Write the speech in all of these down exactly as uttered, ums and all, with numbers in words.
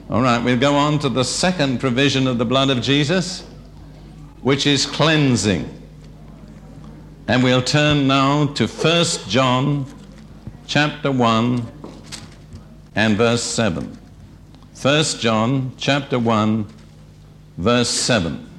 All right, we'll go on to the second provision of the blood of Jesus, which is cleansing. And we'll turn now to First John chapter one and verse seven. First John chapter one, verse seven.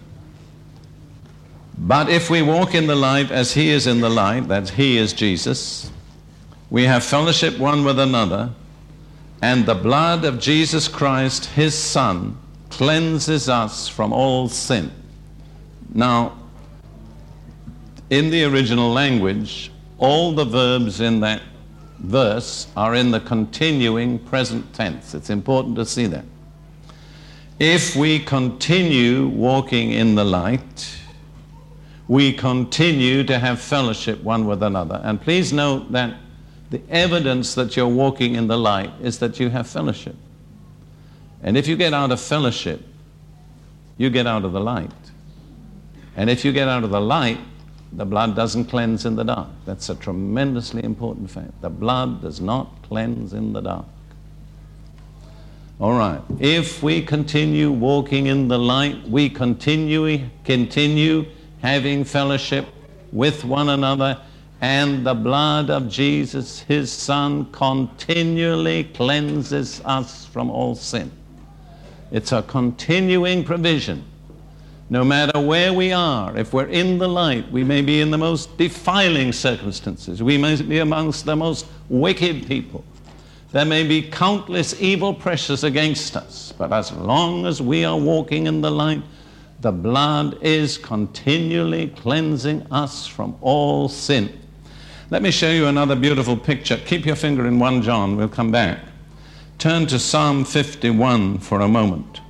But if we walk in the light as he is in the light, that he is Jesus, we have fellowship one with another, and the blood of Jesus Christ, his Son, cleanses us from all sin. Now, in the original language, all the verbs in that verse are in the continuing present tense. It's important to see that. If we continue walking in the light, we continue to have fellowship one with another. And please note that the evidence that you're walking in the light is that you have fellowship. And if you get out of fellowship, you get out of the light. And if you get out of the light, the blood doesn't cleanse in the dark. That's a tremendously important fact. The blood does not cleanse in the dark. All right. If we continue walking in the light, we continue, continue having fellowship with one another, and the blood of Jesus, his Son, continually cleanses us from all sin. It's a continuing provision. No matter where we are, if we're in the light, we may be in the most defiling circumstances. We may be amongst the most wicked people. There may be countless evil pressures against us. But as long as we are walking in the light, the blood is continually cleansing us from all sin. Let me show you another beautiful picture. Keep your finger in First John. We'll come back. Turn to Psalm fifty-one for a moment.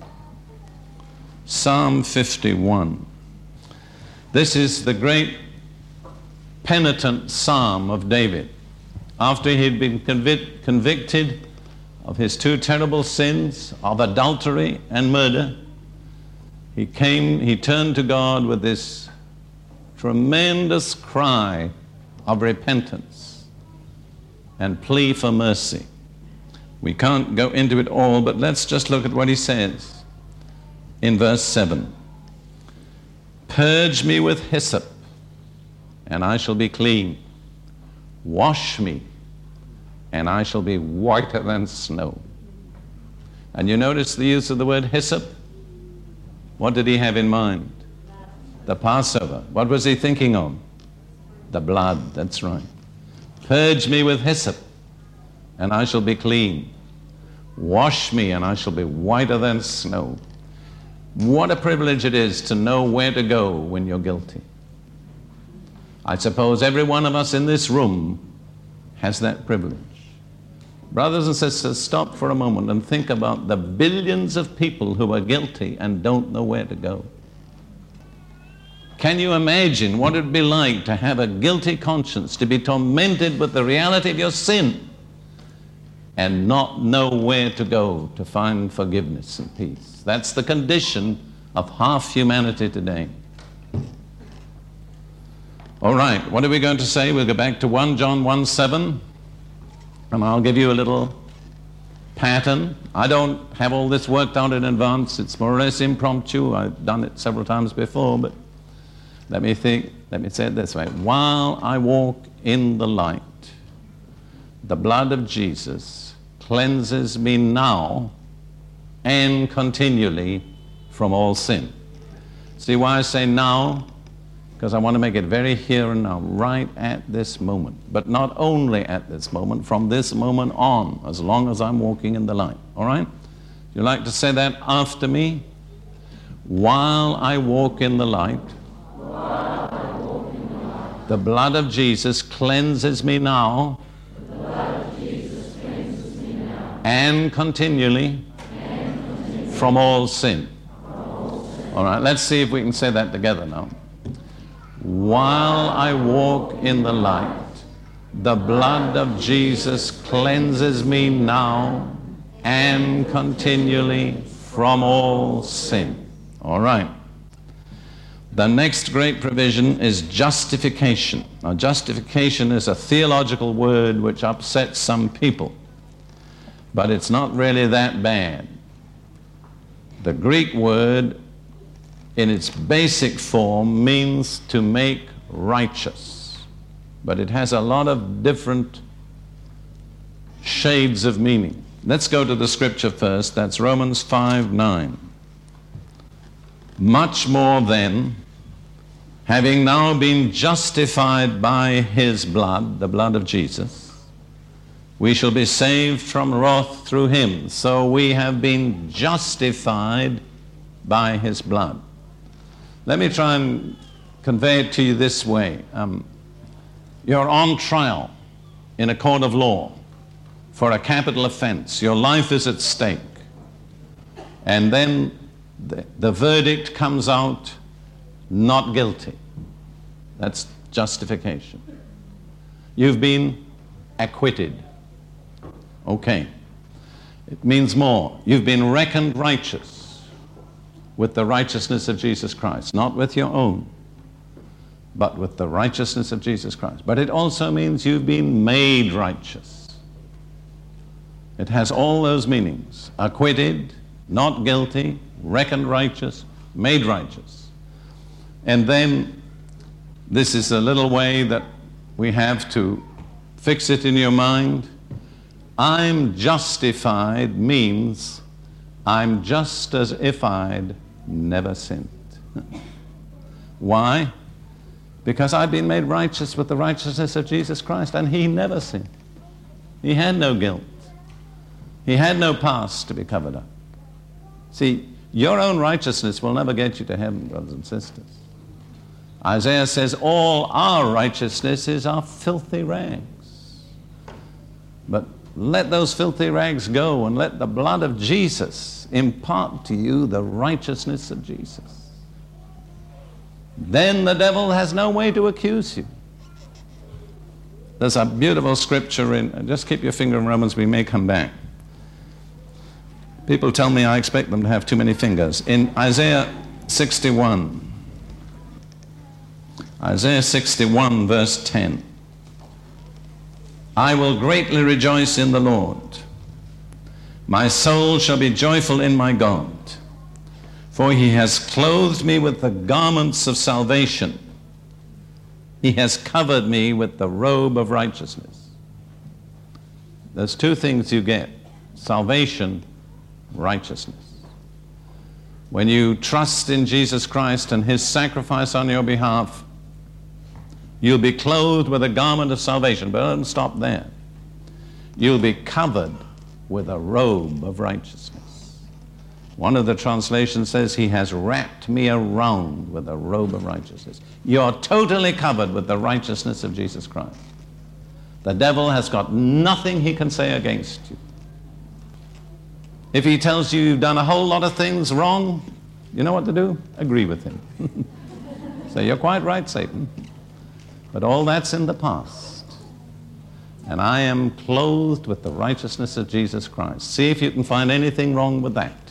Psalm fifty-one. This is the great penitent psalm of David. After he had been convic- convicted of his two terrible sins of adultery and murder, he came, he turned to God with this tremendous cry of repentance and plea for mercy. We can't go into it all, but let's just look at what he says. In verse seven, purge me with hyssop, and I shall be clean. Wash me, and I shall be whiter than snow. And you notice the use of the word hyssop? What did he have in mind? The Passover. What was he thinking of? The blood, that's right. Purge me with hyssop, and I shall be clean. Wash me, and I shall be whiter than snow. What a privilege it is to know where to go when you're guilty. I suppose every one of us in this room has that privilege. Brothers and sisters, stop for a moment and think about the billions of people who are guilty and don't know where to go. Can you imagine what it would be like to have a guilty conscience, to be tormented with the reality of your sin and not know where to go to find forgiveness and peace? That's the condition of half humanity today. All right, what are we going to say? We'll go back to First John one seven, and I'll give you a little pattern. I don't have all this worked out in advance. It's more or less impromptu. I've done it several times before, but let me think, let me say it this way. While I walk in the light, the blood of Jesus cleanses me now and continually from all sin. See why I say now? Because I want to make it very here and now, right at this moment. But not only at this moment, from this moment on, as long as I'm walking in the light. All right? You like to say that after me? While I walk in the light, While I walk in the light, the blood of Jesus cleanses me now, the blood of Jesus cleanses me now, and continually from all sin. All right, let's see if we can say that together now. While I walk in the light, the blood of Jesus cleanses me now and continually from all sin. All right. The next great provision is justification. Now, justification is a theological word which upsets some people, but it's not really that bad. The Greek word in its basic form means to make righteous, but it has a lot of different shades of meaning. Let's go to the scripture first. That's Romans five nine. Much more then, having now been justified by his blood, the blood of Jesus, we shall be saved from wrath through him. So we have been justified by his blood. Let me try and convey it to you this way. Um, you're on trial in a court of law for a capital offense. Your life is at stake. And then the, the verdict comes out not guilty. That's justification. You've been acquitted. Okay. It means more. You've been reckoned righteous with the righteousness of Jesus Christ, not with your own, but with the righteousness of Jesus Christ. But it also means you've been made righteous. It has all those meanings. Acquitted, not guilty, reckoned righteous, made righteous. And then this is a little way that we have to fix it in your mind. I'm justified means I'm just as if I'd never sinned. Why? Because I've been made righteous with the righteousness of Jesus Christ, and he never sinned. He had no guilt. He had no past to be covered up. See, your own righteousness will never get you to heaven, brothers and sisters. Isaiah says, all our righteousness is our filthy rags. But let those filthy rags go and let the blood of Jesus impart to you the righteousness of Jesus. Then the devil has no way to accuse you. There's a beautiful scripture in, just keep your finger in Romans, we may come back. People tell me I expect them to have too many fingers. In Isaiah sixty-one, Isaiah sixty-one verse ten, I will greatly rejoice in the Lord. My soul shall be joyful in my God, for he has clothed me with the garments of salvation. He has covered me with the robe of righteousness. There's two things you get: salvation, righteousness. When you trust in Jesus Christ and his sacrifice on your behalf, you'll be clothed with a garment of salvation. But don't stop there. You'll be covered with a robe of righteousness. One of the translations says, he has wrapped me around with a robe of righteousness. You're totally covered with the righteousness of Jesus Christ. The devil has got nothing he can say against you. If he tells you you've done a whole lot of things wrong, you know what to do? Agree with him. Say, you're quite right, Satan. But all that's in the past. And I am clothed with the righteousness of Jesus Christ. See if you can find anything wrong with that.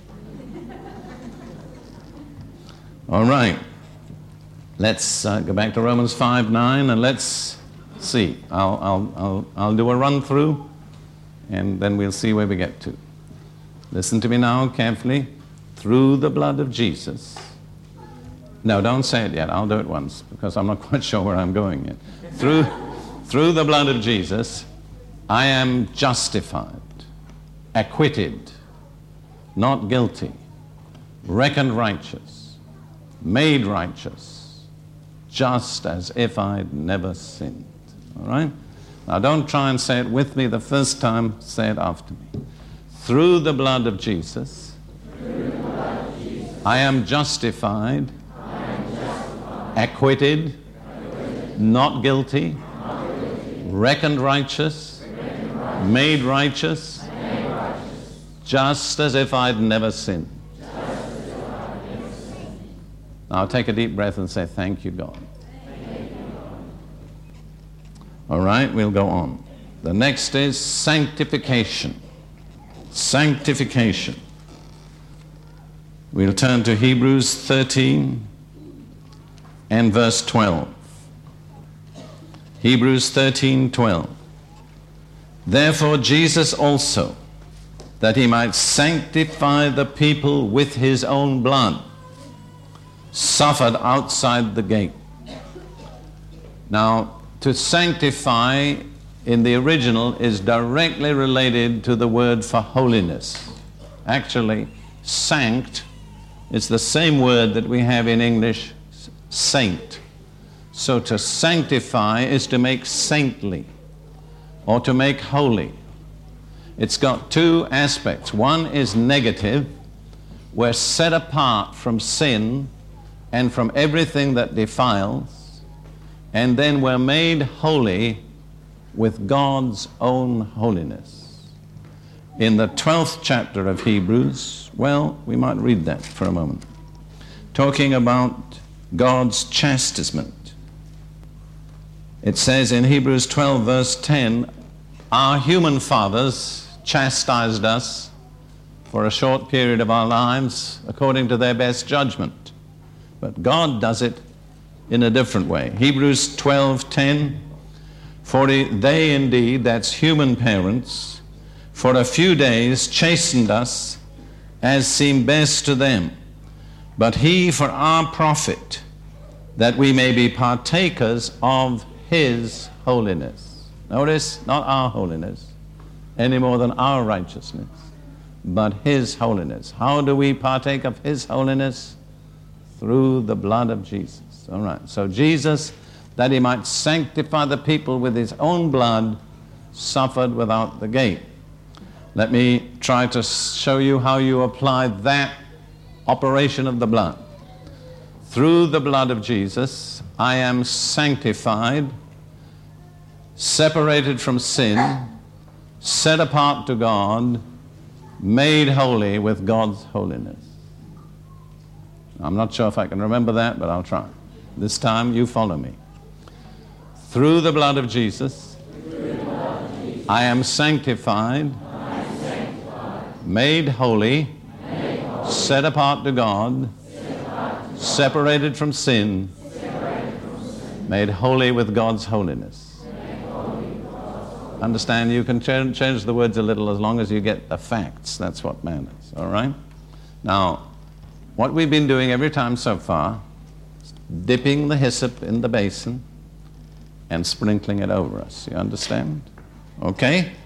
All right. Let's uh, go back to Romans five nine and let's see. I'll, I'll, I'll, I'll do a run through and then we'll see where we get to. Listen to me now carefully. Through the blood of Jesus. No, don't say it yet. I'll do it once because I'm not quite sure where I'm going yet. Through, through the blood of Jesus, I am justified, acquitted, not guilty, reckoned righteous, made righteous, just as if I'd never sinned. All right? Now don't try and say it with me the first time. Say it after me. Through the blood of Jesus, Through the blood of Jesus I am justified, I am justified acquitted, acquitted not, guilty, not guilty, reckoned righteous, reckoned righteous made, righteous, made righteous, just as if I'd never sinned. Just as if I'd never sinned. Now take a deep breath and say, thank you, God. Thank you, God. All right, we'll go on. The next is sanctification. Sanctification. We'll turn to Hebrews thirteen and verse twelve. Hebrews thirteen twelve. Therefore Jesus also, that he might sanctify the people with his own blood, suffered outside the gate. Now, to sanctify in the original is directly related to the word for holiness. Actually, sanct is the same word that we have in English, saint. So to sanctify is to make saintly or to make holy. It's got two aspects. One is negative. We're set apart from sin and from everything that defiles, and then we're made holy with God's own holiness. In the twelfth chapter of Hebrews, well, we might read that for a moment, talking about God's chastisement. It says in Hebrews twelve, verse ten, our human fathers chastised us for a short period of our lives according to their best judgment. But God does it in a different way. Hebrews twelve ten, for they indeed, that's human parents, for a few days chastened us as seemed best to them, but he for our profit, that we may be partakers of his holiness. Notice, not our holiness, any more than our righteousness, but his holiness. How do we partake of his holiness? Through the blood of Jesus. All right, so Jesus, that he might sanctify the people with his own blood, suffered without the gate. Let me try to show you how you apply that operation of the blood. Through the blood of Jesus, I am sanctified, separated from sin, set apart to God, made holy with God's holiness. I'm not sure if I can remember that, but I'll try. This time you follow me. Through the blood of Jesus, blood of Jesus I am sanctified, I am sanctified made holy, made holy set apart to God, apart to God, separated from sin, separated from sin, made holy with God's holiness. Understand, you can ch- change the words a little as long as you get the facts. That's what matters, all right? Now, what we've been doing every time so far is dipping the hyssop in the basin and sprinkling it over us. You understand? Okay?